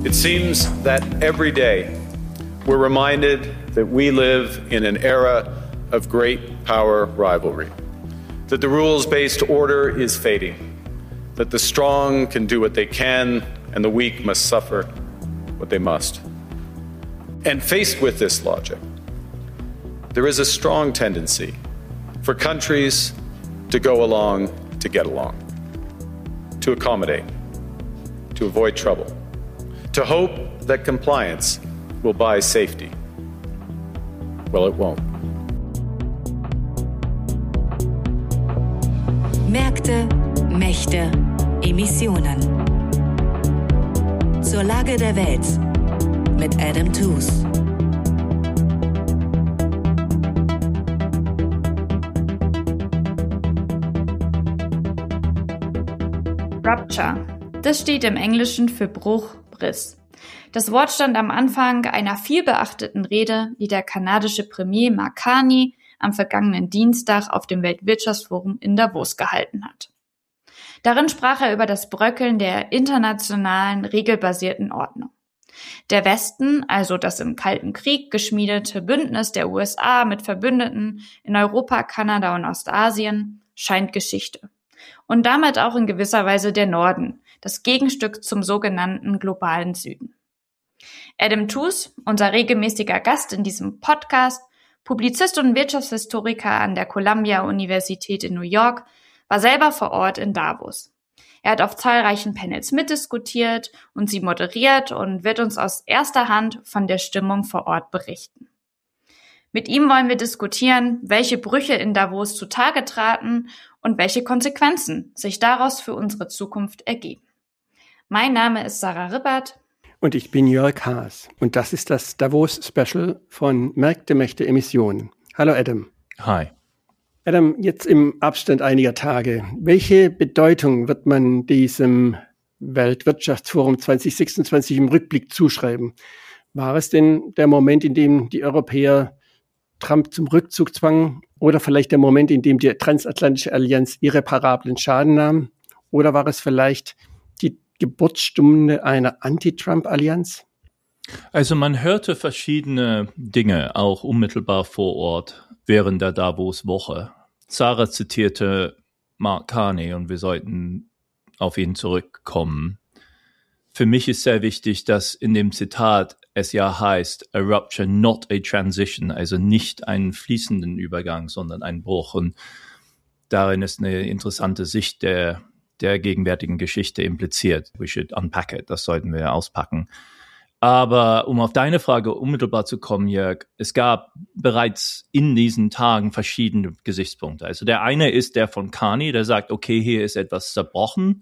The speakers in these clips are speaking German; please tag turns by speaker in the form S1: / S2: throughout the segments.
S1: It seems that every day we're reminded that we live in an era of great power rivalry, that the rules-based order is fading, that the strong can do what they can and the weak must suffer what they must. And faced with this logic, there is a strong tendency for countries to go along to get along, to accommodate, to avoid trouble, to hope that compliance will buy safety. Well, it won't.
S2: Märkte, Mächte, Emissionen. Zur Lage der Welt mit Adam Tooze.
S3: Rupture. Das steht im Englischen für Bruch, Riss. Das Wort stand am Anfang einer vielbeachteten Rede, die der kanadische Premier Mark Carney am vergangenen Dienstag auf dem Weltwirtschaftsforum in Davos gehalten hat. Darin sprach er über das Bröckeln der internationalen, regelbasierten Ordnung. Der Westen, also das im Kalten Krieg geschmiedete Bündnis der USA mit Verbündeten in Europa, Kanada und Ostasien, scheint Geschichte. Und damit auch in gewisser Weise der Norden, das Gegenstück zum sogenannten globalen Süden. Adam Tooze, unser regelmäßiger Gast in diesem Podcast, Publizist und Wirtschaftshistoriker an der Columbia-Universität in New York, war selber vor Ort in Davos. Er hat auf zahlreichen Panels mitdiskutiert und sie moderiert und wird uns aus erster Hand von der Stimmung vor Ort berichten. Mit ihm wollen wir diskutieren, welche Brüche in Davos zutage traten und welche Konsequenzen sich daraus für unsere Zukunft ergeben. Mein Name ist Sarah Rippert.
S4: Und ich bin Jörg Haas. Und das ist das Davos-Special von Märkte, Mächte, Emissionen. Hallo Adam.
S5: Hi.
S4: Adam, jetzt im Abstand einiger Tage. Welche Bedeutung wird man diesem Weltwirtschaftsforum 2026 im Rückblick zuschreiben? War es denn der Moment, in dem die Europäer Trump zum Rückzug zwangen? Oder vielleicht der Moment, in dem die transatlantische Allianz irreparablen Schaden nahm? Oder war es vielleicht die Geburtsstunde einer Anti-Trump-Allianz?
S5: Also man hörte verschiedene Dinge, auch unmittelbar vor Ort während der Davos-Woche. Sarah zitierte Mark Carney und wir sollten auf ihn zurückkommen. Für mich ist sehr wichtig, dass in dem Zitat es ja heißt, a rupture, not a transition, also nicht einen fließenden Übergang, sondern ein Bruch. Und darin ist eine interessante Sicht der gegenwärtigen Geschichte impliziert. We should unpack it, das sollten wir auspacken. Aber um auf deine Frage unmittelbar zu kommen, Jörg, es gab bereits in diesen Tagen verschiedene Gesichtspunkte. Also der eine ist der von Carney, der sagt, okay, hier ist etwas zerbrochen.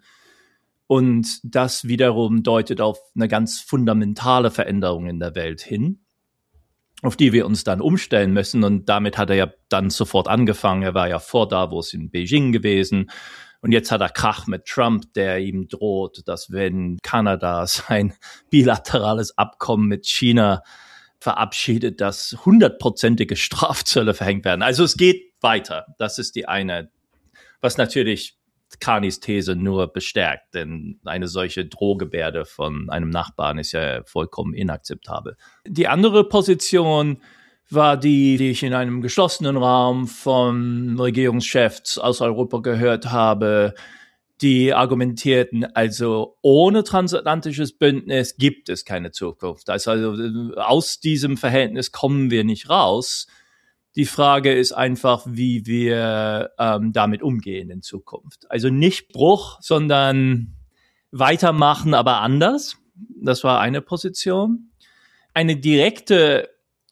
S5: Und das wiederum deutet auf eine ganz fundamentale Veränderung in der Welt hin, auf die wir uns dann umstellen müssen. Und damit hat er ja dann sofort angefangen. Er war ja vor Davos in Beijing gewesen. Und jetzt hat er Krach mit Trump, der ihm droht, dass wenn Kanada sein bilaterales Abkommen mit China verabschiedet, dass 100%ige Strafzölle verhängt werden. Also es geht weiter. Das ist die eine, was natürlich Carneys These nur bestärkt, denn eine solche Drohgebärde von einem Nachbarn ist ja vollkommen inakzeptabel. Die andere Position war die ich in einem geschlossenen Raum von Regierungschefs aus Europa gehört habe, die argumentierten, also ohne transatlantisches Bündnis gibt es keine Zukunft. Also aus diesem Verhältnis kommen wir nicht raus. Die Frage ist einfach, wie wir damit umgehen in Zukunft. Also nicht Bruch, sondern weitermachen, aber anders. Das war eine Position. Eine direkte,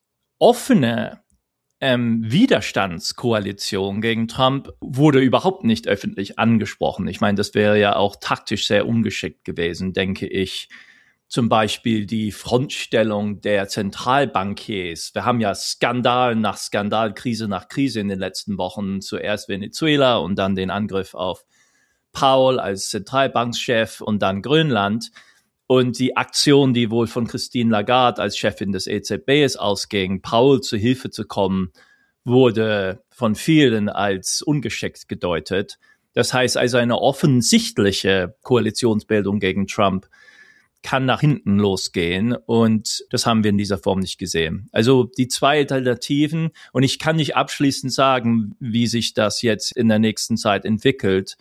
S5: offene Widerstandskoalition gegen Trump wurde überhaupt nicht öffentlich angesprochen. Ich meine, das wäre ja auch taktisch sehr ungeschickt gewesen, denke ich. Zum Beispiel die Frontstellung der Zentralbankiers. Wir haben ja Skandal nach Skandal, Krise nach Krise in den letzten Wochen. Zuerst Venezuela und dann den Angriff auf Powell als Zentralbankchef und dann Grönland. Und die Aktion, die wohl von Christine Lagarde als Chefin des EZBs ausging, Powell zu Hilfe zu kommen, wurde von vielen als ungeschickt gedeutet. Das heißt also eine offensichtliche Koalitionsbildung gegen Trump kann nach hinten losgehen und das haben wir in dieser Form nicht gesehen. Also die zwei Alternativen und ich kann nicht abschließend sagen, wie sich das jetzt in der nächsten Zeit entwickelt,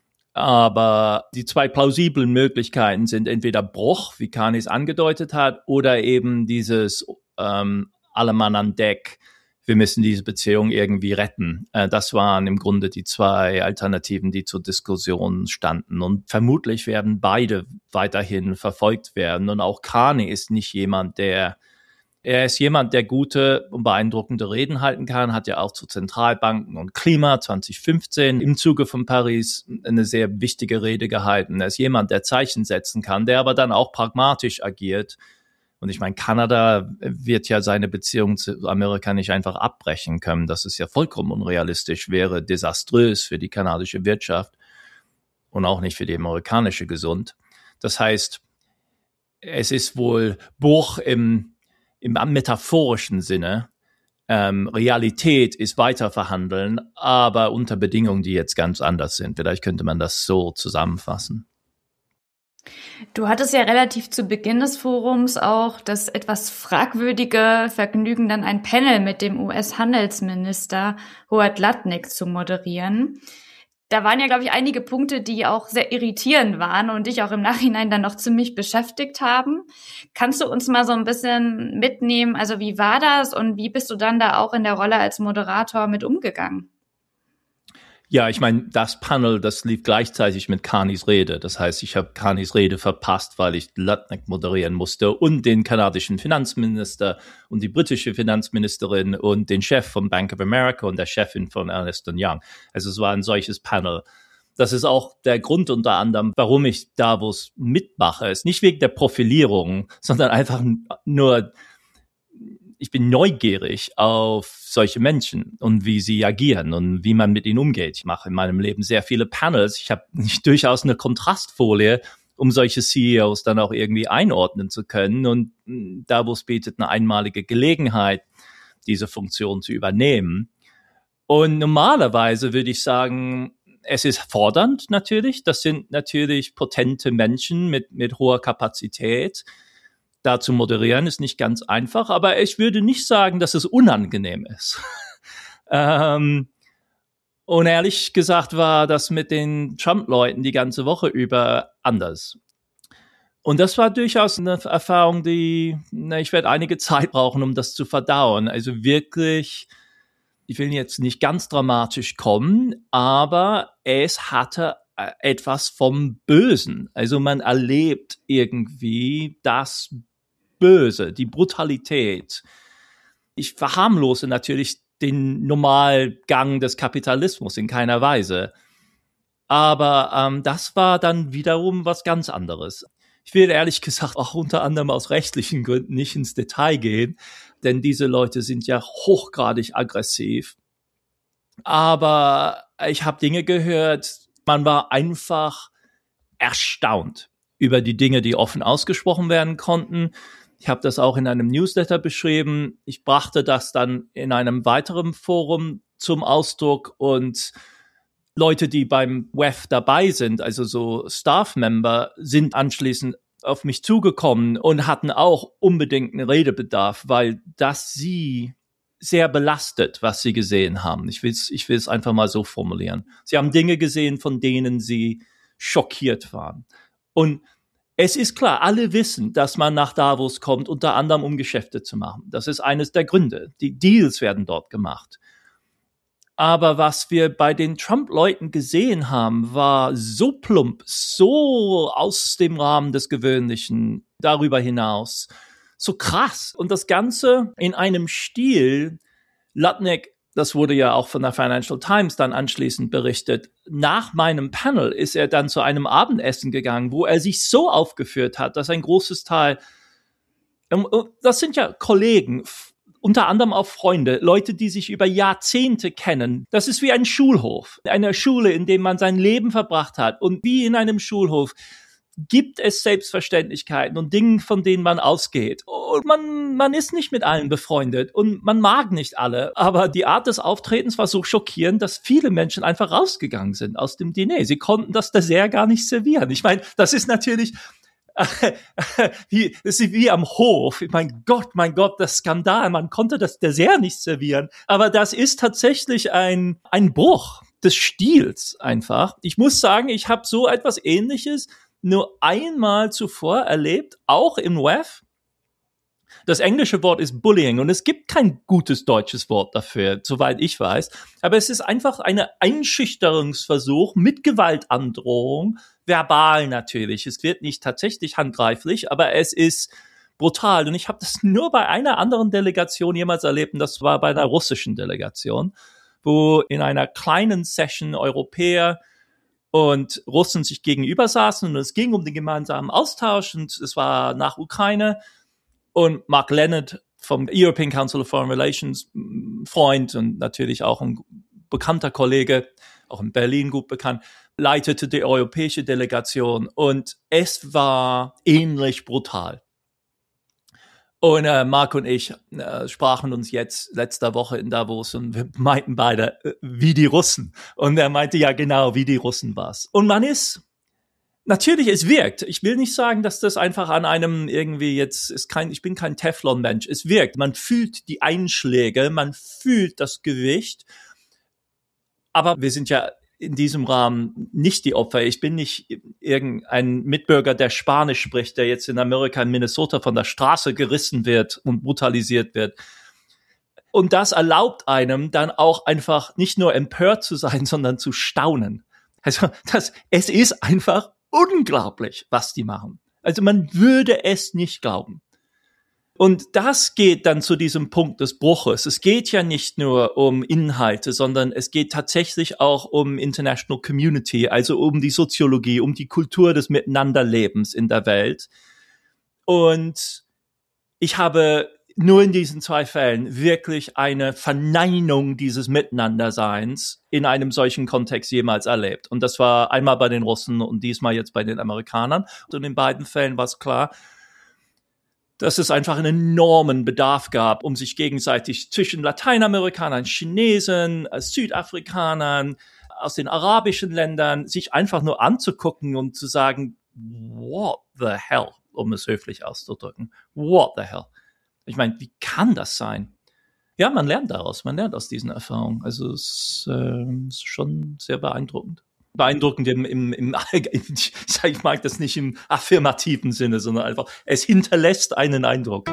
S5: aber die zwei plausiblen Möglichkeiten sind entweder Bruch, wie Carney es angedeutet hat, oder eben dieses alle Mann an Deck, wir müssen diese Beziehung irgendwie retten. Das waren im Grunde die zwei Alternativen, die zur Diskussion standen. Und vermutlich werden beide weiterhin verfolgt werden. Und auch Carney ist nicht jemand, er ist jemand, der gute und beeindruckende Reden halten kann, hat ja auch zu Zentralbanken und Klima 2015 im Zuge von Paris eine sehr wichtige Rede gehalten. Er ist jemand, der Zeichen setzen kann, der aber dann auch pragmatisch agiert. Und ich meine, Kanada wird ja seine Beziehung zu Amerika nicht einfach abbrechen können. Das ist ja vollkommen unrealistisch, wäre desaströs für die kanadische Wirtschaft und auch nicht für die amerikanische gesund. Das heißt, es ist wohl Bruch im metaphorischen Sinne. Realität ist weiter verhandeln, aber unter Bedingungen, die jetzt ganz anders sind. Vielleicht könnte man das so zusammenfassen.
S3: Du hattest ja relativ zu Beginn des Forums auch das etwas fragwürdige Vergnügen, dann ein Panel mit dem US-Handelsminister Howard Lutnick zu moderieren. Da waren ja, glaube ich, einige Punkte, die auch sehr irritierend waren und dich auch im Nachhinein dann noch ziemlich beschäftigt haben. Kannst du uns mal so ein bisschen mitnehmen? Also wie war das und wie bist du dann da auch in der Rolle als Moderator mit umgegangen?
S5: Ja, ich meine, das Panel, das lief gleichzeitig mit Carneys Rede. Das heißt, ich habe Carneys Rede verpasst, weil ich Lutnick moderieren musste und den kanadischen Finanzminister und die britische Finanzministerin und den Chef von Bank of America und der Chefin von Ernst & Young. Also es war ein solches Panel. Das ist auch der Grund unter anderem, warum ich Davos mitmache. Es ist nicht wegen der Profilierung, sondern einfach nur, ich bin neugierig auf solche Menschen und wie sie agieren und wie man mit ihnen umgeht. Ich mache in meinem Leben sehr viele Panels. Ich habe durchaus eine Kontrastfolie, um solche CEOs dann auch irgendwie einordnen zu können. Und Davos bietet eine einmalige Gelegenheit, diese Funktion zu übernehmen. Und normalerweise würde ich sagen, es ist fordernd natürlich. Das sind natürlich potente Menschen mit hoher Kapazität. Da zu moderieren ist nicht ganz einfach, aber ich würde nicht sagen, dass es unangenehm ist. Und ehrlich gesagt war das mit den Trump-Leuten die ganze Woche über anders. Und das war durchaus eine Erfahrung, ich werde einige Zeit brauchen, um das zu verdauen. Also wirklich, ich will jetzt nicht ganz dramatisch kommen, aber es hatte etwas vom Bösen. Also man erlebt irgendwie das Böse, die Brutalität. Ich verharmlose natürlich den Normalgang des Kapitalismus in keiner Weise. Aber das war dann wiederum was ganz anderes. Ich will ehrlich gesagt auch unter anderem aus rechtlichen Gründen nicht ins Detail gehen, denn diese Leute sind ja hochgradig aggressiv. Aber ich habe Dinge gehört, man war einfach erstaunt über die Dinge, die offen ausgesprochen werden konnten. Ich habe das auch in einem Newsletter beschrieben. Ich brachte das dann in einem weiteren Forum zum Ausdruck und Leute, die beim WEF dabei sind, also so Staff-Member, sind anschließend auf mich zugekommen und hatten auch unbedingt einen Redebedarf, weil das sie sehr belastet, was sie gesehen haben. Ich will es einfach mal so formulieren. Sie haben Dinge gesehen, von denen sie schockiert waren. Und es ist klar, alle wissen, dass man nach Davos kommt, unter anderem um Geschäfte zu machen. Das ist eines der Gründe. Die Deals werden dort gemacht. Aber was wir bei den Trump-Leuten gesehen haben, war so plump, so aus dem Rahmen des Gewöhnlichen, darüber hinaus, so krass. Und das Ganze in einem Stil, Lutnick, das wurde ja auch von der Financial Times dann anschließend berichtet, nach meinem Panel ist er dann zu einem Abendessen gegangen, wo er sich so aufgeführt hat, dass ein großes Teil, das sind ja Kollegen, unter anderem auch Freunde, Leute, die sich über Jahrzehnte kennen. Das ist wie ein Schulhof, eine Schule, in dem man sein Leben verbracht hat. Und wie in einem Schulhof gibt es Selbstverständlichkeiten und Dinge, von denen man ausgeht. Und man ist nicht mit allen befreundet und man mag nicht alle. Aber die Art des Auftretens war so schockierend, dass viele Menschen einfach rausgegangen sind aus dem Diner. Sie konnten das Dessert gar nicht servieren. Ich meine, das ist natürlich Es ist wie am Hof. Mein Gott, das Skandal. Man konnte das Dessert nicht servieren. Aber das ist tatsächlich ein Bruch des Stils einfach. Ich muss sagen, ich habe so etwas Ähnliches nur einmal zuvor erlebt, auch im WEF. Das englische Wort ist Bullying und es gibt kein gutes deutsches Wort dafür, soweit ich weiß. Aber es ist einfach ein Einschüchterungsversuch mit Gewaltandrohung, verbal natürlich. Es wird nicht tatsächlich handgreiflich, aber es ist brutal. Und ich habe das nur bei einer anderen Delegation jemals erlebt und das war bei einer russischen Delegation, wo in einer kleinen Session Europäer und Russen sich gegenüber saßen und es ging um den gemeinsamen Austausch und es war nach Ukraine und Mark Leonard vom European Council of Foreign Relations, Freund und natürlich auch ein bekannter Kollege, auch in Berlin gut bekannt, leitete die europäische Delegation und es war ähnlich brutal. Und Mark und ich sprachen uns jetzt letzter Woche in Davos und wir meinten beide, wie die Russen. Und er meinte, ja genau, wie die Russen war's. Und man ist, natürlich, es wirkt. Ich will nicht sagen, dass das einfach an einem irgendwie jetzt ist ich bin kein Teflon-Mensch. Es wirkt. Man fühlt die Einschläge, man fühlt das Gewicht. Aber wir sind ja in diesem Rahmen nicht die Opfer. Ich bin nicht irgendein Mitbürger, der Spanisch spricht, der jetzt in Amerika, in Minnesota von der Straße gerissen wird und brutalisiert wird. Und das erlaubt einem dann auch einfach nicht nur empört zu sein, sondern zu staunen. Also es ist einfach unglaublich, was die machen. Also man würde es nicht glauben. Und das geht dann zu diesem Punkt des Bruches. Es geht ja nicht nur um Inhalte, sondern es geht tatsächlich auch um International Community, also um die Soziologie, um die Kultur des Miteinanderlebens in der Welt. Und ich habe nur in diesen 2 Fällen wirklich eine Verneinung dieses Miteinanderseins in einem solchen Kontext jemals erlebt. Und das war einmal bei den Russen und diesmal jetzt bei den Amerikanern. Und in beiden Fällen war es klar, dass es einfach einen enormen Bedarf gab, um sich gegenseitig zwischen Lateinamerikanern, Chinesen, Südafrikanern, aus den arabischen Ländern, sich einfach nur anzugucken und zu sagen, what the hell, um es höflich auszudrücken, what the hell. Ich meine, wie kann das sein? Ja, man lernt daraus, man lernt aus diesen Erfahrungen. Also es ist schon sehr beeindruckend. Beeindruckend ich mag das nicht im affirmativen Sinne, sondern einfach, es hinterlässt einen Eindruck.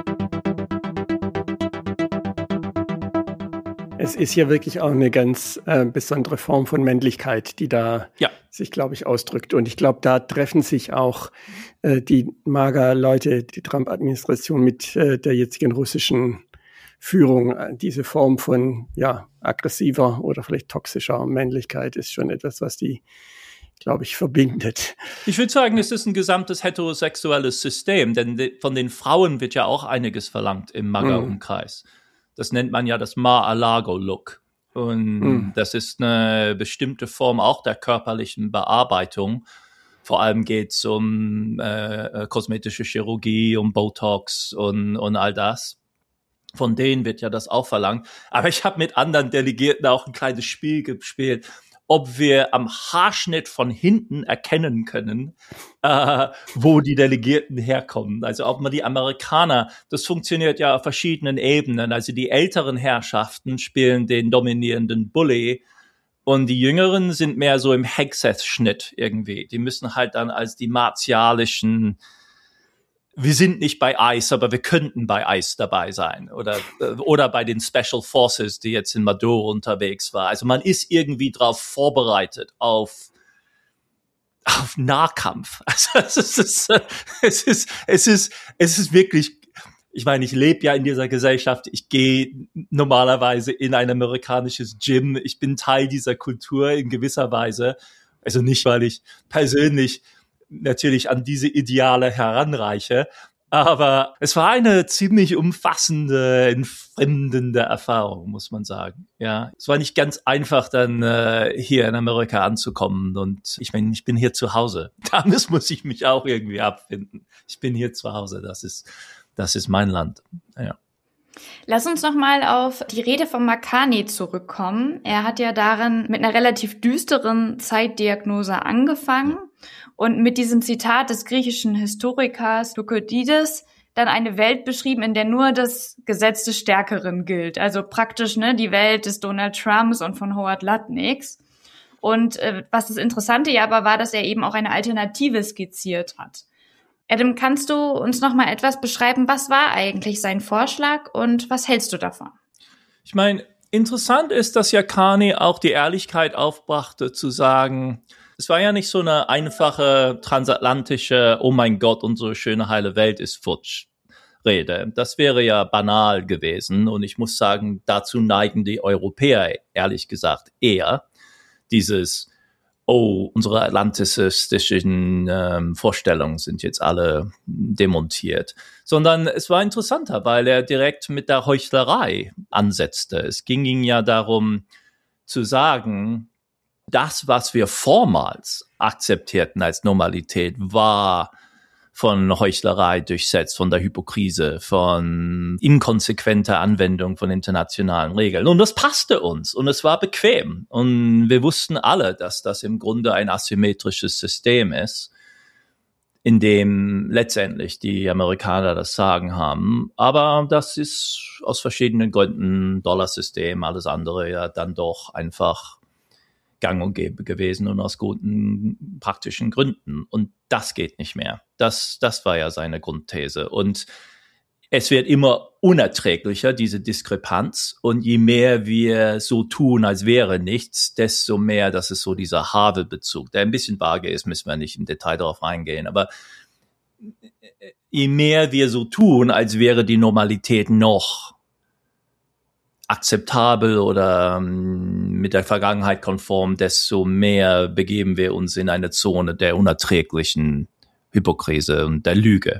S4: Es ist hier wirklich auch eine ganz besondere Form von Männlichkeit, die da sich, glaube ich, ausdrückt. Und ich glaube, da treffen sich auch die MAGA-Leute, die Trump-Administration mit der jetzigen russischen Führung. Diese Form von aggressiver oder vielleicht toxischer Männlichkeit ist schon etwas, was die, glaube ich, verbindet.
S5: Ich würde sagen, es ist ein gesamtes heterosexuelles System, denn von den Frauen wird ja auch einiges verlangt im MAGA-Umkreis. Das nennt man ja das Mar-a-Lago-Look. Und das ist eine bestimmte Form auch der körperlichen Bearbeitung. Vor allem geht es um kosmetische Chirurgie, um Botox und all das. Von denen wird ja das auch verlangt. Aber ich habe mit anderen Delegierten auch ein kleines Spiel gespielt, ob wir am Haarschnitt von hinten erkennen können, wo die Delegierten herkommen. Also ob man die Amerikaner, das funktioniert ja auf verschiedenen Ebenen. Also die älteren Herrschaften spielen den dominierenden Bully und die Jüngeren sind mehr so im Hegseth-Schnitt irgendwie. Die müssen halt dann als die martialischen, wir sind nicht bei ICE, aber wir könnten bei ICE dabei sein. Oder bei den Special Forces, die jetzt in Maduro unterwegs war. Also man ist irgendwie drauf vorbereitet auf Nahkampf. Also es ist wirklich, ich meine, ich lebe ja in dieser Gesellschaft. Ich gehe normalerweise in ein amerikanisches Gym. Ich bin Teil dieser Kultur in gewisser Weise. Also nicht, weil ich persönlich natürlich an diese Ideale heranreiche, aber es war eine ziemlich umfassende, entfremdende Erfahrung, muss man sagen. Ja, es war nicht ganz einfach, dann hier in Amerika anzukommen und ich meine, ich bin hier zu Hause. Damit muss ich mich auch irgendwie abfinden. Ich bin hier zu Hause, das ist mein Land. Ja.
S3: Lass uns nochmal auf die Rede von Makani zurückkommen. Er hat ja darin mit einer relativ düsteren Zeitdiagnose angefangen und mit diesem Zitat des griechischen Historikers Thukydides dann eine Welt beschrieben, in der nur das Gesetz des Stärkeren gilt. Also praktisch die Welt des Donald Trumps und von Howard Lutnigs. Und was das Interessante ja aber war, dass er eben auch eine Alternative skizziert hat. Adam, kannst du uns noch mal etwas beschreiben, was war eigentlich sein Vorschlag und was hältst du davon?
S5: Ich meine, interessant ist, dass ja Carney auch die Ehrlichkeit aufbrachte, zu sagen, es war ja nicht so eine einfache transatlantische, oh mein Gott, unsere schöne heile Welt ist futsch Rede. Das wäre ja banal gewesen und ich muss sagen, dazu neigen die Europäer, ehrlich gesagt, eher dieses, oh, unsere atlantistischen Vorstellungen sind jetzt alle demontiert. Sondern es war interessanter, weil er direkt mit der Heuchlerei ansetzte. Es ging ihm ja darum zu sagen, das, was wir vormals akzeptierten als Normalität, war von Heuchlerei durchsetzt, von der Hypokrise, von inkonsequenter Anwendung von internationalen Regeln. Und das passte uns und es war bequem. Und wir wussten alle, dass das im Grunde ein asymmetrisches System ist, in dem letztendlich die Amerikaner das Sagen haben. Aber das ist aus verschiedenen Gründen, Dollarsystem, alles andere ja dann doch einfach gang und gäbe gewesen und aus guten praktischen Gründen. Und das geht nicht mehr. Das war ja seine Grundthese. Und es wird immer unerträglicher, diese Diskrepanz. Und je mehr wir so tun, als wäre nichts, desto mehr, das ist so dieser Havel-Bezug, der ein bisschen vage ist, müssen wir nicht im Detail darauf eingehen. Aber je mehr wir so tun, als wäre die Normalität noch akzeptabel oder mit der Vergangenheit konform, desto mehr begeben wir uns in eine Zone der unerträglichen Hypokrise und der Lüge.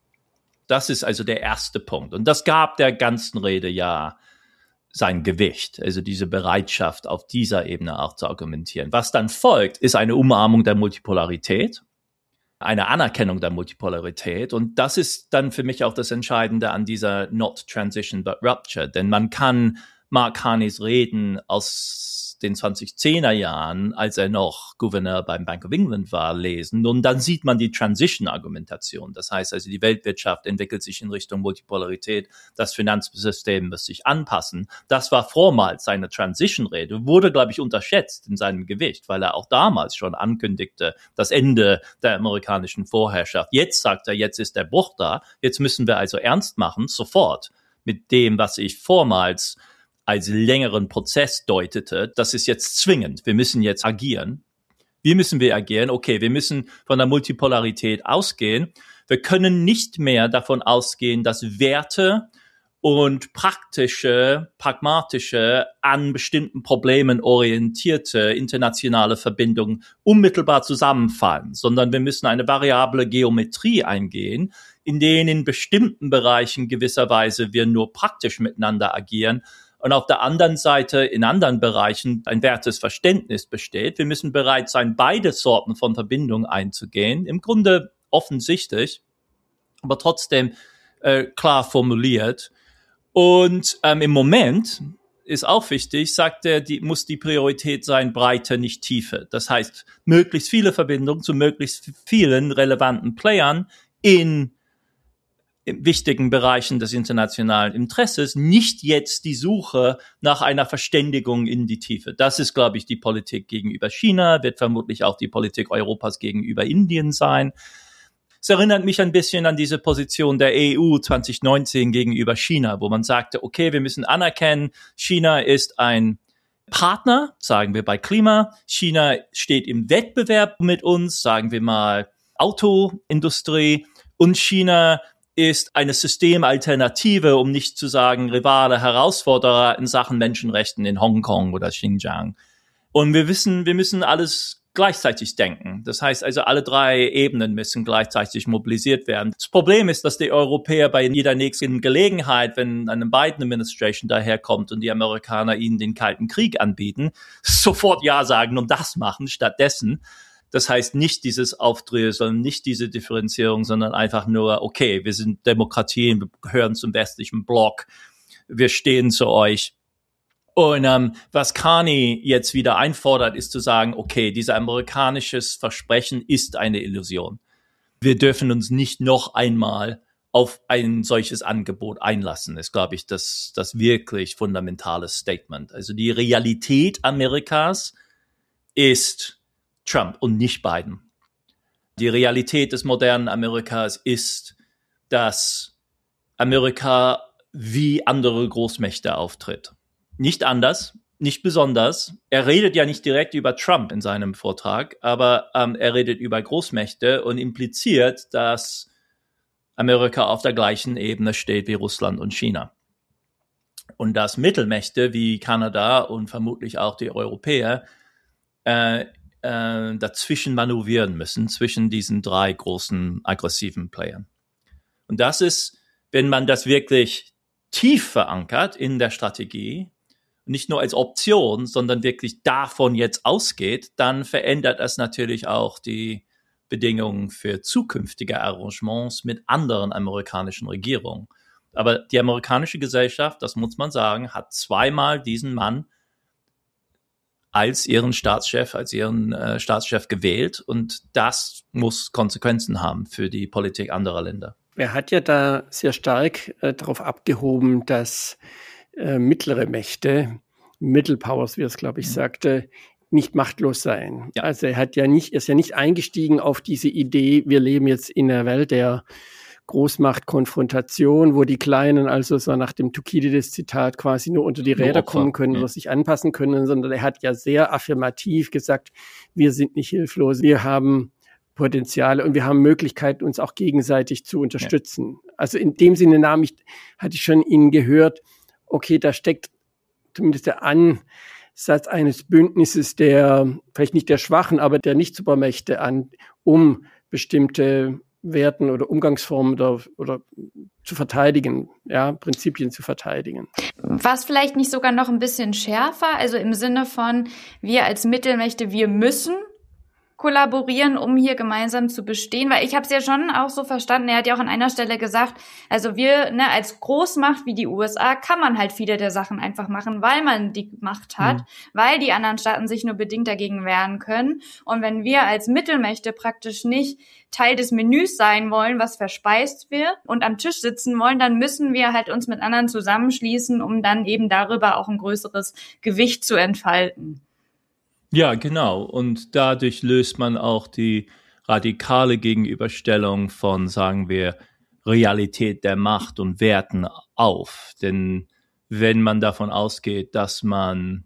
S5: Das ist also der erste Punkt. Und das gab der ganzen Rede ja sein Gewicht, also diese Bereitschaft, auf dieser Ebene auch zu argumentieren. Was dann folgt, ist eine Umarmung der Multipolarität, eine Anerkennung der Multipolarität. Und das ist dann für mich auch das Entscheidende an dieser Not Transition but Rupture. Denn man kann Mark Carneys Reden aus den 2010er Jahren, als er noch Gouverneur beim Bank of England war, lesen. Und dann sieht man die Transition-Argumentation. Das heißt also, die Weltwirtschaft entwickelt sich in Richtung Multipolarität. Das Finanzsystem muss sich anpassen. Das war vormals seine Transition-Rede, wurde, glaube ich, unterschätzt in seinem Gewicht, weil er auch damals schon ankündigte, das Ende der amerikanischen Vorherrschaft. Jetzt sagt er, jetzt ist der Bruch da. Jetzt müssen wir also ernst machen, sofort, mit dem, was ich vormals als längeren Prozess deutete. Das ist jetzt zwingend. Wir müssen jetzt agieren. Wie müssen wir agieren? Okay, wir müssen von der Multipolarität ausgehen. Wir können nicht mehr davon ausgehen, dass Werte und praktische, pragmatische, an bestimmten Problemen orientierte internationale Verbindungen unmittelbar zusammenfallen, sondern wir müssen eine variable Geometrie eingehen, in denen in bestimmten Bereichen gewisserweise wir nur praktisch miteinander agieren und auf der anderen Seite in anderen Bereichen ein wertes Verständnis besteht. Wir müssen bereit sein, beide Sorten von Verbindungen einzugehen. Im Grunde offensichtlich, aber trotzdem klar formuliert. Und im Moment ist auch wichtig, sagt er, muss die Priorität sein, Breite, nicht Tiefe. Das heißt, möglichst viele Verbindungen zu möglichst vielen relevanten Playern in wichtigen Bereichen des internationalen Interesses, nicht jetzt die Suche nach einer Verständigung in die Tiefe. Das ist, glaube ich, die Politik gegenüber China, wird vermutlich auch die Politik Europas gegenüber Indien sein. Es erinnert mich ein bisschen an diese Position der EU 2019 gegenüber China, wo man sagte, okay, wir müssen anerkennen, China ist ein Partner, sagen wir bei Klima. China steht im Wettbewerb mit uns, sagen wir mal Autoindustrie. Und China ist eine Systemalternative, um nicht zu sagen Rivale, Herausforderer in Sachen Menschenrechten in Hongkong oder Xinjiang. Und wir müssen alles gleichzeitig denken. Das heißt also, alle drei Ebenen müssen gleichzeitig mobilisiert werden. Das Problem ist, dass die Europäer bei jeder nächsten Gelegenheit, wenn eine Biden-Administration daherkommt und die Amerikaner ihnen den Kalten Krieg anbieten, sofort Ja sagen und das machen stattdessen. Das heißt nicht dieses Aufdröseln, nicht diese Differenzierung, sondern einfach nur, okay, wir sind Demokratien, wir gehören zum westlichen Block. wir stehen zu euch. Und was Carney jetzt wieder einfordert, ist zu sagen, okay, dieser amerikanisches Versprechen ist eine Illusion. Wir dürfen uns nicht noch einmal auf ein solches Angebot einlassen, ist, glaube ich, das wirklich fundamentale Statement. Also die Realität Amerikas ist Trump und nicht Biden. Die Realität des modernen Amerikas ist, dass Amerika wie andere Großmächte auftritt. Nicht anders, nicht besonders. Er redet ja nicht direkt über Trump in seinem Vortrag, aber er redet über Großmächte und impliziert, dass Amerika auf der gleichen Ebene steht wie Russland und China. Und dass Mittelmächte wie Kanada und vermutlich auch die Europäer dazwischen manövrieren müssen, zwischen diesen drei großen aggressiven Playern. Und das ist, wenn man das wirklich tief verankert in der Strategie, nicht nur als Option, sondern wirklich davon jetzt ausgeht, dann verändert das natürlich auch die Bedingungen für zukünftige Arrangements mit anderen amerikanischen Regierungen. Aber die amerikanische Gesellschaft, das muss man sagen, hat zweimal diesen Mann als ihren Staatschef gewählt, und das muss Konsequenzen haben für die Politik anderer Länder.
S4: Er hat ja da sehr stark darauf abgehoben, dass mittlere Mächte, Middle Powers, wie er es, glaube ich, sagte, nicht machtlos seien. Ja. Also er ist ja nicht eingestiegen auf diese Idee, wir leben jetzt in einer Welt der Großmachtkonfrontation, wo die Kleinen also so nach dem Thukydides-Zitat quasi nur unter die Räder kommen können oder sich anpassen können, sondern er hat ja sehr affirmativ gesagt, wir sind nicht hilflos, wir haben Potenziale und wir haben Möglichkeiten, uns auch gegenseitig zu unterstützen. Ja. Also in dem Sinne hatte ich schon Ihnen gehört, okay, da steckt zumindest der Ansatz eines Bündnisses der, vielleicht nicht der Schwachen, aber der Nicht-Supermächte an, um bestimmte Werten oder Umgangsformen oder zu verteidigen, ja, Prinzipien zu verteidigen.
S3: Was vielleicht nicht sogar noch ein bisschen schärfer, also im Sinne von, wir als Mittelmächte, wir müssen kollaborieren, um hier gemeinsam zu bestehen, weil ich habe es ja schon auch so verstanden, er hat ja auch an einer Stelle gesagt, also wir, als Großmacht wie die USA kann man halt viele der Sachen einfach machen, weil man die Macht hat, weil die anderen Staaten sich nur bedingt dagegen wehren können, und wenn wir als Mittelmächte praktisch nicht Teil des Menüs sein wollen, was verspeist wird, und am Tisch sitzen wollen, dann müssen wir halt uns mit anderen zusammenschließen, um dann eben darüber auch ein größeres Gewicht zu entfalten.
S5: Ja, genau. Und dadurch löst man auch die radikale Gegenüberstellung von, sagen wir, Realität der Macht und Werten auf. Denn wenn man davon ausgeht, dass man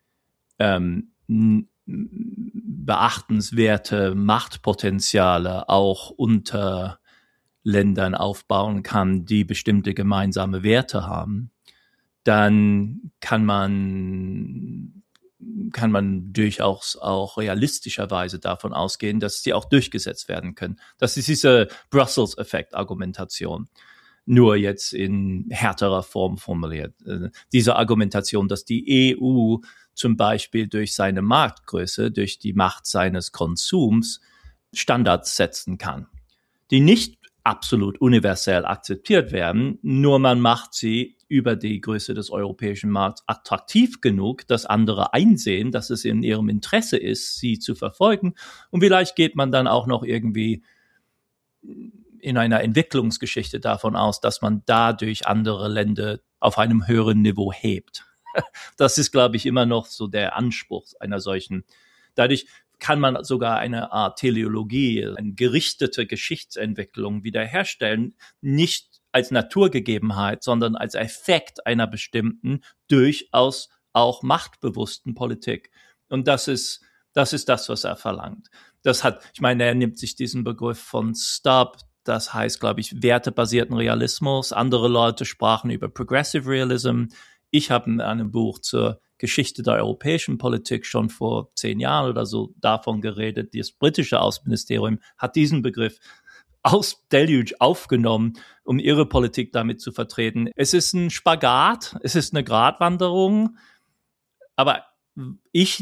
S5: beachtenswerte Machtpotenziale auch unter Ländern aufbauen kann, die bestimmte gemeinsame Werte haben, dann kann man durchaus auch realistischerweise davon ausgehen, dass sie auch durchgesetzt werden können. Das ist diese Brussels-Effekt-Argumentation, nur jetzt in härterer Form formuliert. Diese Argumentation, dass die EU zum Beispiel durch seine Marktgröße, durch die Macht seines Konsums Standards setzen kann, die nicht absolut universell akzeptiert werden, nur man macht sie über die Größe des europäischen Markts attraktiv genug, dass andere einsehen, dass es in ihrem Interesse ist, sie zu verfolgen. Und vielleicht geht man dann auch noch irgendwie in einer Entwicklungsgeschichte davon aus, dass man dadurch andere Länder auf einem höheren Niveau hebt. Das ist, glaube ich, immer noch so der Anspruch einer solchen. Dadurch kann man sogar eine Art Teleologie, eine gerichtete Geschichtsentwicklung wiederherstellen, nicht als Naturgegebenheit, sondern als Effekt einer bestimmten, durchaus auch machtbewussten Politik. Und das ist das, was er verlangt. Er nimmt sich diesen Begriff von Stubb, das heißt, glaube ich, wertebasierten Realismus. Andere Leute sprachen über Progressive Realism. Ich habe in einem Buch zur Geschichte der europäischen Politik schon vor 10 Jahren oder so davon geredet. Das britische Außenministerium hat diesen Begriff aus Deluge aufgenommen, um ihre Politik damit zu vertreten. Es ist ein Spagat, es ist eine Gratwanderung, aber ich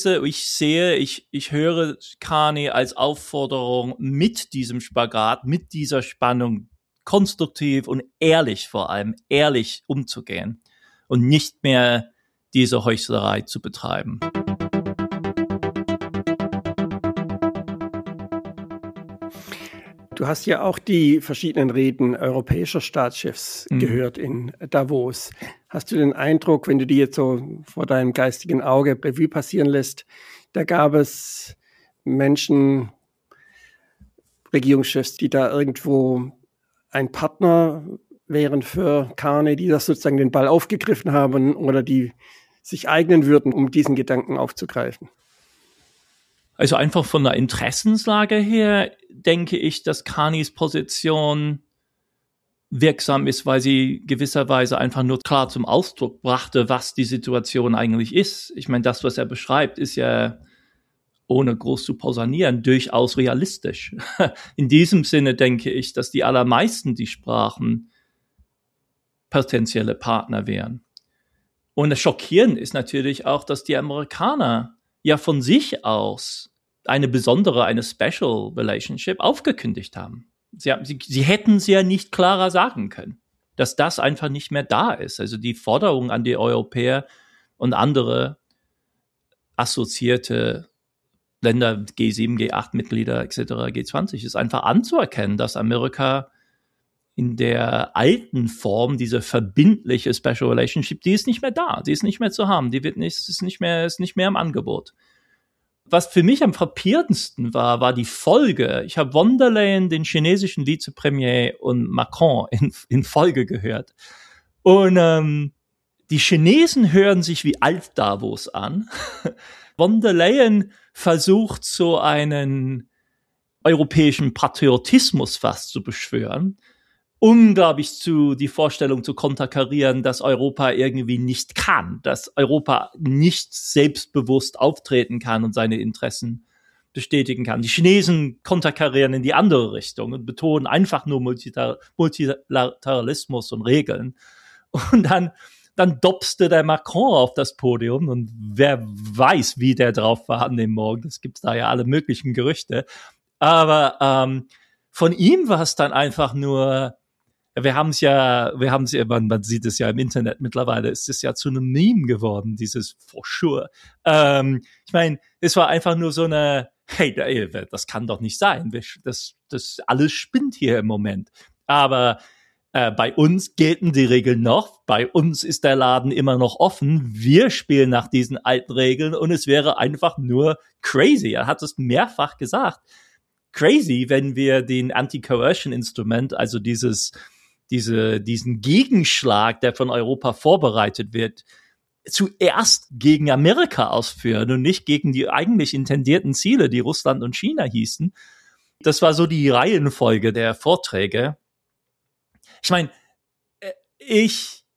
S5: höre Carney als Aufforderung, mit diesem Spagat, mit dieser Spannung konstruktiv und ehrlich, vor allem ehrlich umzugehen. und nicht mehr diese Heuchlerei zu betreiben.
S4: Du hast ja auch die verschiedenen Reden europäischer Staatschefs gehört in Davos. Hast du den Eindruck, wenn du die jetzt so vor deinem geistigen Auge Revue passieren lässt, da gab es Menschen, Regierungschefs, die da irgendwo ein Partner wären für Carney, die das sozusagen den Ball aufgegriffen haben oder die sich eignen würden, um diesen Gedanken aufzugreifen?
S5: Also einfach von der Interessenslage her denke ich, dass Carneys Position wirksam ist, weil sie gewisserweise einfach nur klar zum Ausdruck brachte, was die Situation eigentlich ist. Ich meine, das, was er beschreibt, ist ja, ohne groß zu pausanieren, durchaus realistisch. In diesem Sinne denke ich, dass die allermeisten, die sprachen, potenzielle Partner wären. Und das Schockierende ist natürlich auch, dass die Amerikaner ja von sich aus eine besondere, eine Special Relationship aufgekündigt haben. Sie hätten es ja nicht klarer sagen können, dass das einfach nicht mehr da ist. Also die Forderung an die Europäer und andere assoziierte Länder, G7, G8-Mitglieder etc., G20, ist einfach anzuerkennen, dass Amerika in der alten Form, diese verbindliche Special Relationship, die ist nicht mehr da, die ist nicht mehr zu haben, ist nicht mehr im Angebot. Was für mich am frappierendsten war die Folge. Ich habe von der Leyen, den chinesischen Vizepremier, und Macron in Folge gehört. Und die Chinesen hören sich wie Alt-Davos an. Von der Leyen versucht, so einen europäischen Patriotismus fast zu beschwören, glaube ich, die Vorstellung zu konterkarieren, dass Europa irgendwie nicht kann, dass Europa nicht selbstbewusst auftreten kann und seine Interessen bestätigen kann. Die Chinesen konterkarieren in die andere Richtung und betonen einfach nur Multilateralismus und Regeln. Und dann dopste der Macron auf das Podium und wer weiß, wie der drauf war an dem Morgen. Es gibt da ja alle möglichen Gerüchte. Aber von ihm war es dann einfach nur, man sieht es ja im Internet mittlerweile, ist es ja zu einem Meme geworden, dieses for sure. Ich meine, es war einfach nur so eine, hey, das kann doch nicht sein. Das alles spinnt hier im Moment. Aber bei uns gelten die Regeln noch. Bei uns ist der Laden immer noch offen. Wir spielen nach diesen alten Regeln und es wäre einfach nur crazy. Er hat es mehrfach gesagt. Crazy, wenn wir den Anti-Coercion-Instrument, also diesen Gegenschlag, der von Europa vorbereitet wird, zuerst gegen Amerika ausführen und nicht gegen die eigentlich intendierten Ziele, die Russland und China hießen. Das war so die Reihenfolge der Vorträge. Ich meine, ich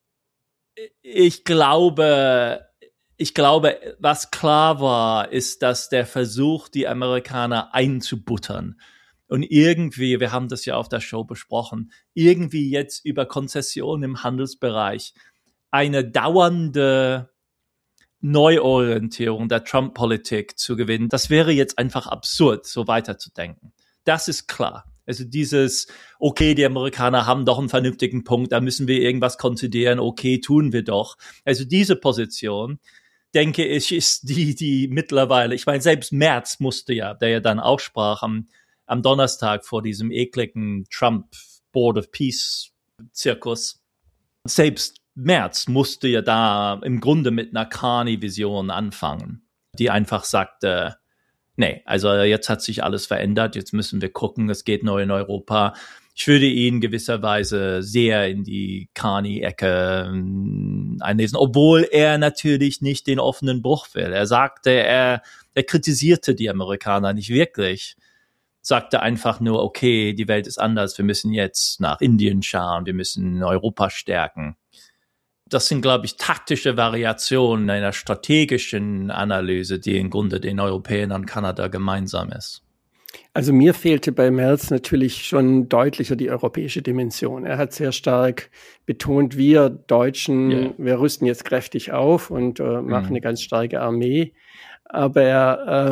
S5: glaube, was klar war, ist, dass der Versuch, die Amerikaner einzubuttern und irgendwie, wir haben das ja auf der Show besprochen, irgendwie jetzt über Konzessionen im Handelsbereich eine dauernde Neuorientierung der Trump-Politik zu gewinnen, das wäre jetzt einfach absurd, so weiterzudenken. Das ist klar. Also okay, die Amerikaner haben doch einen vernünftigen Punkt, da müssen wir irgendwas konzidieren, okay, tun wir doch. Also diese Position, denke ich, ist die mittlerweile, ich meine, selbst Merz musste ja, der ja dann auch sprach am Donnerstag vor diesem ekligen Trump Board of Peace Zirkus, selbst Merz musste ja da im Grunde mit einer Carney-Vision anfangen, die einfach sagte, nee, also jetzt hat sich alles verändert, jetzt müssen wir gucken, es geht neu in Europa. Ich würde ihn gewisserweise sehr in die Carney-Ecke einlesen, obwohl er natürlich nicht den offenen Bruch will. Er sagte, er kritisierte die Amerikaner nicht wirklich, sagte einfach nur, okay, die Welt ist anders, wir müssen jetzt nach Indien schauen, wir müssen Europa stärken. Das sind, glaube ich, taktische Variationen einer strategischen Analyse, die im Grunde den Europäern und Kanada gemeinsam ist.
S4: Also mir fehlte bei Merz natürlich schon deutlicher die europäische Dimension. Er hat sehr stark betont, wir Deutschen, wir rüsten jetzt kräftig auf und machen eine ganz starke Armee. Aber er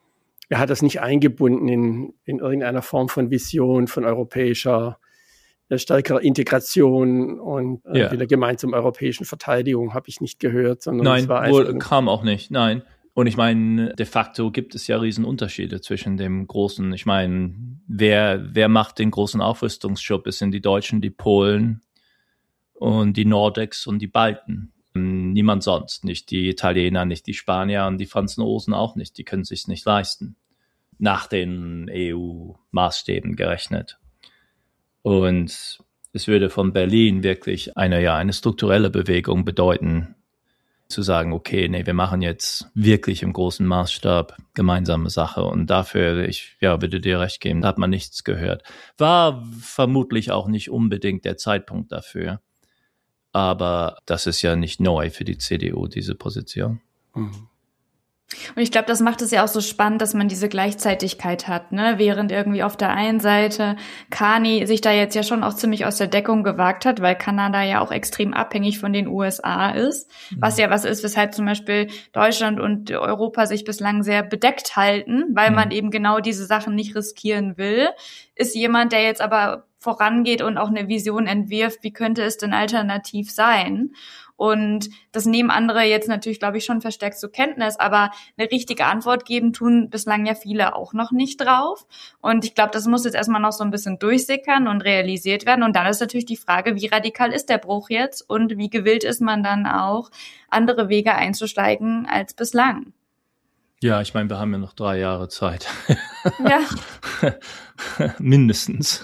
S4: hat das nicht eingebunden in irgendeiner Form von Vision, von europäischer stärkerer Integration und wieder gemeinsam europäischen Verteidigung habe ich nicht gehört, sondern es war einfach
S5: kam auch nicht, nein. Und ich meine, de facto gibt es ja Riesenunterschiede zwischen dem großen, ich meine, wer macht den großen Aufrüstungsschub? Es sind die Deutschen, die Polen und die Nordics und die Balten. Niemand sonst, nicht die Italiener, nicht die Spanier und die Franzosen auch nicht. Die können sich's nicht leisten, nach den EU-Maßstäben gerechnet. Und es würde von Berlin wirklich eine strukturelle Bewegung bedeuten, zu sagen, okay, nee, wir machen jetzt wirklich im großen Maßstab gemeinsame Sache. Und dafür, würde dir recht geben, da hat man nichts gehört. War vermutlich auch nicht unbedingt der Zeitpunkt dafür. Aber das ist ja nicht neu für die CDU, diese Position.
S4: Mhm.
S3: Und ich glaube, das macht es ja auch so spannend, dass man diese Gleichzeitigkeit hat, ne? Während irgendwie auf der einen Seite Carney sich da jetzt ja schon auch ziemlich aus der Deckung gewagt hat, weil Kanada ja auch extrem abhängig von den USA ist, was ja was ist, weshalb zum Beispiel Deutschland und Europa sich bislang sehr bedeckt halten, weil man eben genau diese Sachen nicht riskieren will, ist jemand, der jetzt aber vorangeht und auch eine Vision entwirft, wie könnte es denn alternativ sein? Und das nehmen andere jetzt natürlich, glaube ich, schon verstärkt zur Kenntnis, aber eine richtige Antwort geben tun bislang ja viele auch noch nicht drauf. Und ich glaube, das muss jetzt erstmal noch so ein bisschen durchsickern und realisiert werden. Und dann ist natürlich die Frage, wie radikal ist der Bruch jetzt und wie gewillt ist man dann auch, andere Wege einzusteigen als bislang?
S5: Ja, ich meine, wir haben ja noch 3 Jahre Zeit.
S3: Ja.
S5: Mindestens.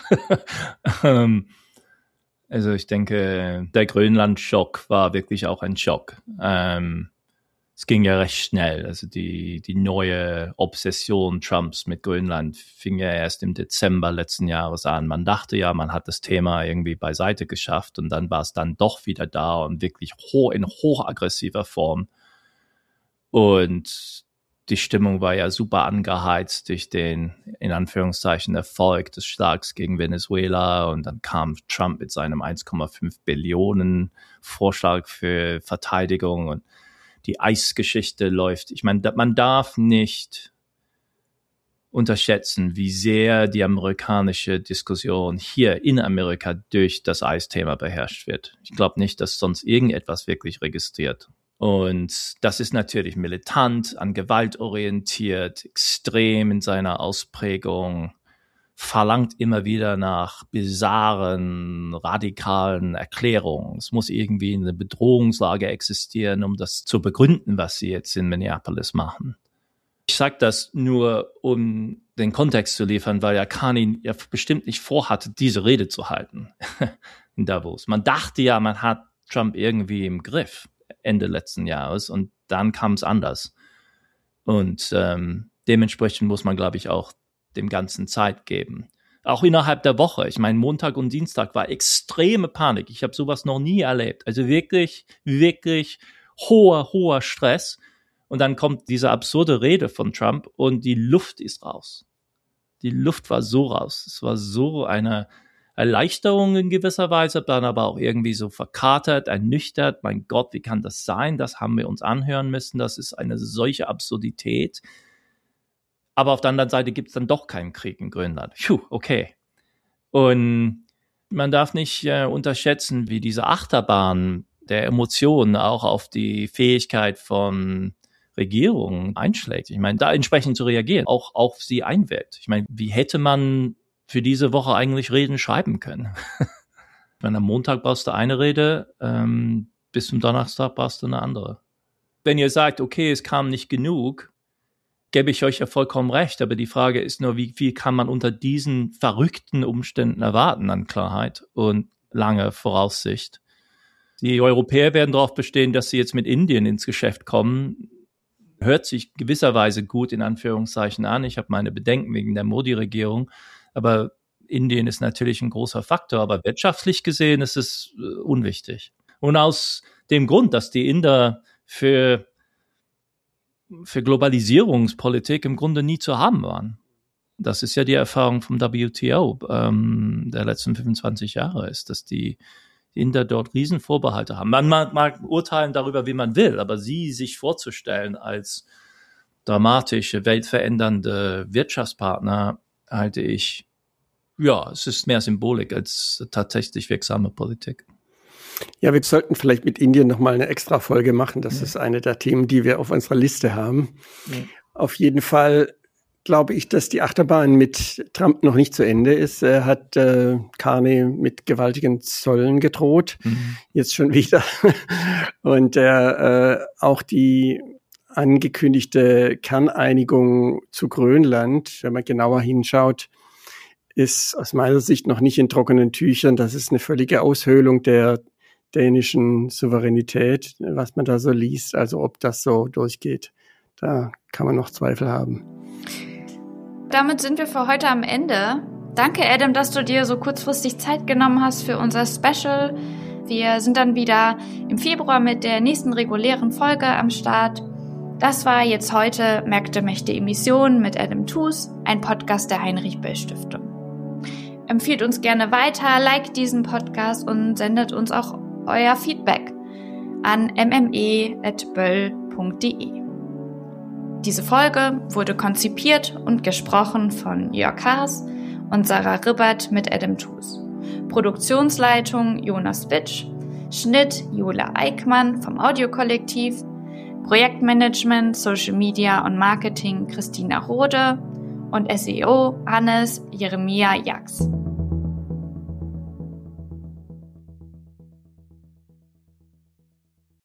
S5: Also ich denke, der Grönland-Schock war wirklich auch ein Schock. Es ging ja recht schnell. Also die neue Obsession Trumps mit Grönland fing ja erst im Dezember letzten Jahres an. Man dachte ja, man hat das Thema irgendwie beiseite geschafft und dann war es dann doch wieder da und wirklich in hochaggressiver Form. Und die Stimmung war ja super angeheizt durch den, in Anführungszeichen, Erfolg des Schlags gegen Venezuela. Und dann kam Trump mit seinem 1,5 Billionen Vorschlag für Verteidigung und die Eisgeschichte läuft. Ich meine, man darf nicht unterschätzen, wie sehr die amerikanische Diskussion hier in Amerika durch das Eisthema beherrscht wird. Ich glaube nicht, dass sonst irgendetwas wirklich registriert. Und das ist natürlich militant, an Gewalt orientiert, extrem in seiner Ausprägung, verlangt immer wieder nach bizarren, radikalen Erklärungen. Es muss irgendwie eine Bedrohungslage existieren, um das zu begründen, was sie jetzt in Minneapolis machen. Ich sage das nur, um den Kontext zu liefern, weil ja Carney ja bestimmt nicht vorhatte, diese Rede zu halten in Davos. Man dachte ja, man hat Trump irgendwie im Griff Ende letzten Jahres und dann kam es anders. Und dementsprechend muss man, glaube ich, auch dem Ganzen Zeit geben. Auch innerhalb der Woche. Ich meine, Montag und Dienstag war extreme Panik. Ich habe sowas noch nie erlebt. Also wirklich, wirklich hoher Stress. Und dann kommt diese absurde Rede von Trump und die Luft ist raus. Die Luft war so raus. Es war so eine Erleichterung in gewisser Weise, dann aber auch irgendwie so verkatert, ernüchtert. Mein Gott, wie kann das sein? Das haben wir uns anhören müssen. Das ist eine solche Absurdität. Aber auf der anderen Seite gibt es dann doch keinen Krieg in Grönland. Puh, okay. Und man darf nicht unterschätzen, wie diese Achterbahn der Emotionen auch auf die Fähigkeit von Regierungen einschlägt. Ich meine, da entsprechend zu reagieren, auch auf sie einwirkt. Ich meine, wie hätte man für diese Woche eigentlich Reden schreiben können? Wenn am Montag brauchst du eine Rede, bis zum Donnerstag brauchst du eine andere. Wenn ihr sagt, okay, es kam nicht genug, gebe ich euch ja vollkommen recht, aber die Frage ist nur, wie viel kann man unter diesen verrückten Umständen erwarten an Klarheit und lange Voraussicht? Die Europäer werden darauf bestehen, dass sie jetzt mit Indien ins Geschäft kommen. Hört sich gewisserweise gut in Anführungszeichen an. Ich habe meine Bedenken wegen der Modi-Regierung, aber Indien ist natürlich ein großer Faktor, aber wirtschaftlich gesehen ist es unwichtig. Und aus dem Grund, dass die Inder für Globalisierungspolitik im Grunde nie zu haben waren. Das ist ja die Erfahrung vom WTO der letzten 25 Jahre ist, dass die Inder dort Riesenvorbehalte haben. Man mag urteilen darüber, wie man will, aber sie sich vorzustellen als dramatische, weltverändernde Wirtschaftspartner halte ich ja, es ist mehr Symbolik als tatsächlich wirksame Politik.
S4: Ja, wir sollten vielleicht mit Indien nochmal eine extra Folge machen. Das ist eine der Themen, die wir auf unserer Liste haben. Ja. Auf jeden Fall glaube ich, dass die Achterbahn mit Trump noch nicht zu Ende ist. Er hat Carney mit gewaltigen Zöllen gedroht, jetzt schon wieder. Und auch die angekündigte Kerneinigung zu Grönland, wenn man genauer hinschaut, ist aus meiner Sicht noch nicht in trockenen Tüchern. Das ist eine völlige Aushöhlung der dänischen Souveränität, was man da so liest. Also ob das so durchgeht, da kann man noch Zweifel haben.
S3: Damit sind wir für heute am Ende. Danke, Adam, dass du dir so kurzfristig Zeit genommen hast für unser Special. Wir sind dann wieder im Februar mit der nächsten regulären Folge am Start. Das war jetzt heute Märkte, Mächte, Emissionen mit Adam Tooze, ein Podcast der Heinrich-Böll-Stiftung. Empfiehlt uns gerne weiter, liked diesen Podcast und sendet uns auch euer Feedback an mme@böll.de. Diese Folge wurde konzipiert und gesprochen von Jörg Haas und Sarah Ribbert mit Adam Tooze. Produktionsleitung Jonas Bitsch, Schnitt Jule Eickmann vom Audiokollektiv, Projektmanagement, Social Media und Marketing Christina Rode und SEO Hannes Jeremia Jax.